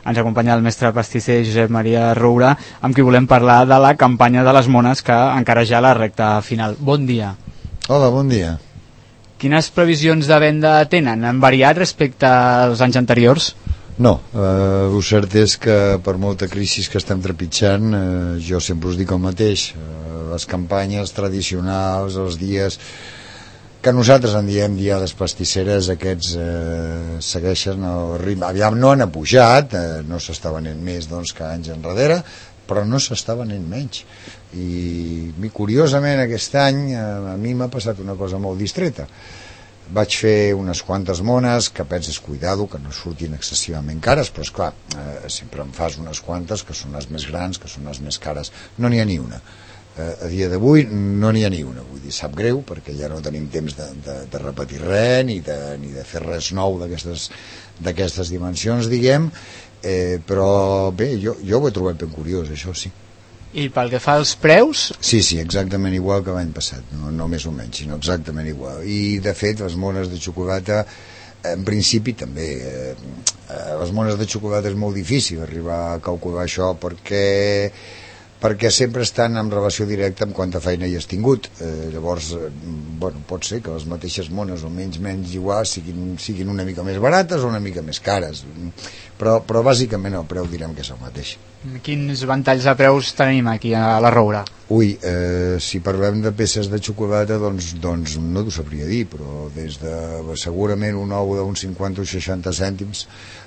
Ens acompanya el mestre pastisser Josep Maria Roura, amb qui volem parlar de la campanya de les mones, que encara ja la recta final. Bon dia. Hola, bon dia. Quines previsions de venda tenen? Han variat respecte als anys anteriors? No, el cert és que per molta crisi que estem trepitjant, jo sempre us dic el mateix, les campanyes tradicionals, els dies que nosaltres en diem diades pastisseres, aquests segueixen el ritme. Aviam, no han pujat, no s'està venent més doncs, que anys enrere, però no s'està venent menys. I curiosament aquest any a mi m'ha passat una cosa molt distreta. Vaig fer unes quantes mones que penses, cuidado, que no surtin excessivament cares, però esclar, sempre em fas unes quantes que són les més grans, que són les més cares. No n'hi ha ni una. A dia d'avui no n'hi ha ni una, vull dir, sap greu perquè ja no tenim temps de repetir res ni de fer res nou d'aquestes dimensions, diguem, però bé, jo ho he trobat ben curiós, això sí. I pel que fa als preus? Sí, exactament igual que l'any passat, no més o menys, sinó exactament igual. I de fet les mones de xocolata en principi també les mones de xocolata és molt difícil arribar a calcular això perquè sempre estan en relació directa amb quanta feina hi has tingut. Llavors, pot ser que les mateixes mones o menys igual siguin una mica més barates o una mica més cares, però bàsicament el preu direm que és el mateix. Quins ventalls de preus tenim aquí a la Roura? Ui, si parlem de peces de xocolata doncs no t'ho sabria dir, però des de segurament un ou d'uns 50 o 60 cèntims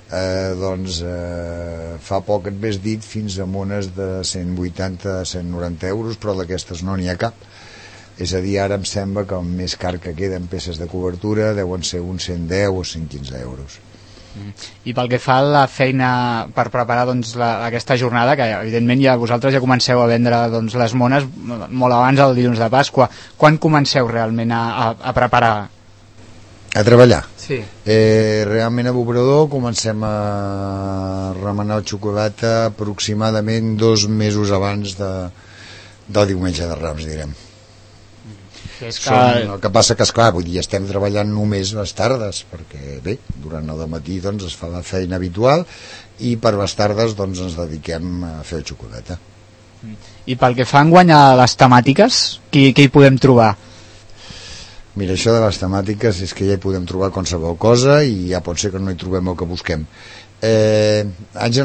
fa poc et ves dit fins a mones de 180 a 190 euros, però d'aquestes no n'hi ha cap. És a dir, ara em sembla que el més car que queda en peces de cobertura deuen ser uns 110 o 115 euros. I pel que fa a la feina per preparar aquesta jornada, que evidentment vosaltres ja comenceu a vendre les mones molt abans del dilluns de Pasqua, quan comenceu realment a preparar? A treballar? Sí. Realment a l'obrador comencem a remenar el xocolata aproximadament 2 mesos abans del diumenge de Rams, direm. El que passa que, esclar, vull dir, estem treballant només les tardes, perquè bé, durant el matí doncs, es fa la feina habitual i per les tardes doncs, ens dediquem a fer el xocolata. I pel que fa enguany a les temàtiques, què hi podem trobar? Mira, això de les temàtiques és que ja hi podem trobar qualsevol cosa i ja pot ser que no hi trobem el que busquem. Anys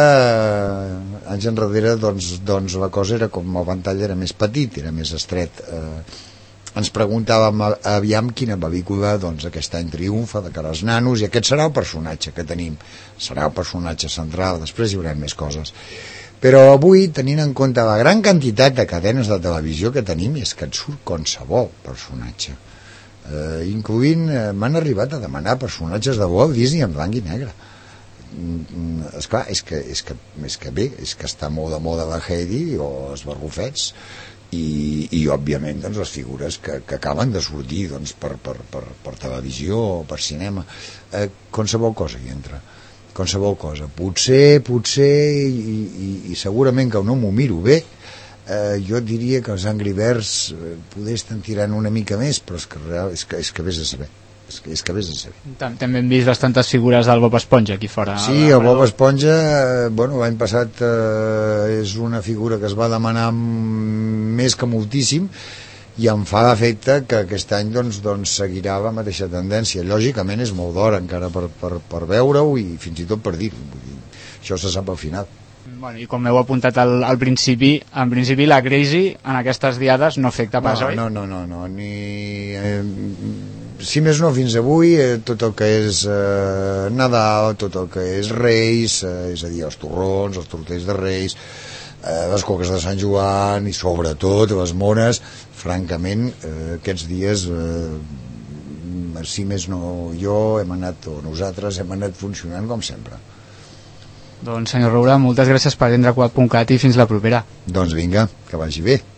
enrere doncs la cosa era com el ventall era més petit, era més estret. Ens preguntàvem aviam quina pel·lícula aquest any triomfa de cara als nanos, i aquest serà el personatge que tenim, serà el personatge central, després hi haurà més coses. Però avui, tenint en compte la gran quantitat de cadenes de televisió que tenim, és que et surt qualsevol personatge, incloent, m'han arribat a demanar personatges de Walt Disney en blanc i negre. Esclar, és que bé, és que està molt de moda la Heidi o els barrufets, i òbviament doncs, les figures que acaben de sortir doncs, per televisió o per cinema, qualsevol cosa hi entra, qualsevol cosa, potser i segurament que no m'ho miro bé, jo diria que els Angry Birds poder estan tirant una mica més, però és que vés a saber. És que vés a saber. També hem vist bastantes figures del Bob Esponja aquí fora. Sí, el Bob Esponja, l'any passat és una figura que es va demanar més que moltíssim, i em fa l'efecte que aquest any doncs, seguirà la mateixa tendència. Lògicament és molt d'hora encara per veure-ho i fins i tot per dir-ho. Això se sap al final. Bueno, i com heu apuntat al principi, en principi la crisi en aquestes diades no afecta pas, oi? No. Si més no, fins avui tot el que és Nadal, tot el que és Reis, és a dir, els torrons, els tortells de Reis, les coques de Sant Joan i sobretot les mones, francament aquests dies si més no nosaltres hem anat funcionant com sempre. Doncs senyor Roura, moltes gràcies per atendre Quack.cat i fins la propera. Doncs vinga, que vagi bé.